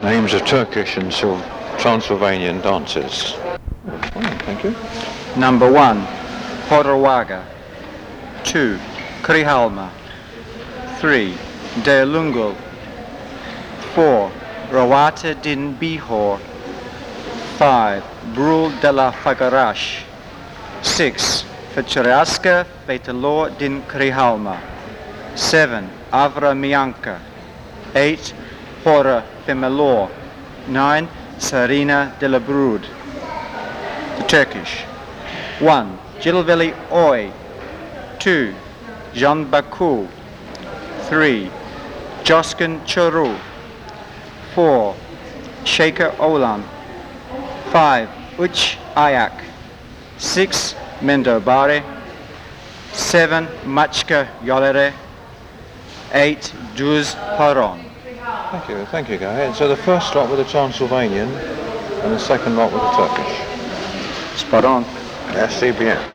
names of Turkish and Transylvanian dances. Fine, thank you. Number 1, Horawaga. 2, Krihalma. 3, Delungul. 4, Rawata din Bihor. 5, Brul de la Fagarash. 6, Fechereasca Fetalor din Krihalma. 7, Avra Mianca. 8, Hora Femelor. 9, Sarina de la Brood. The Turkish. 1, Jilveli Oy. 2, Jean Baku. 3, Joskin Choru. 4, Shaker Olan. 5, Uch Ayak. 6, Mendobare. 7, Machka Yolere. 8, Duz Haron. Thank you, Guy. So the first lot with the Transylvanian and the second lot with the Turkish. Spot on. Merci bien.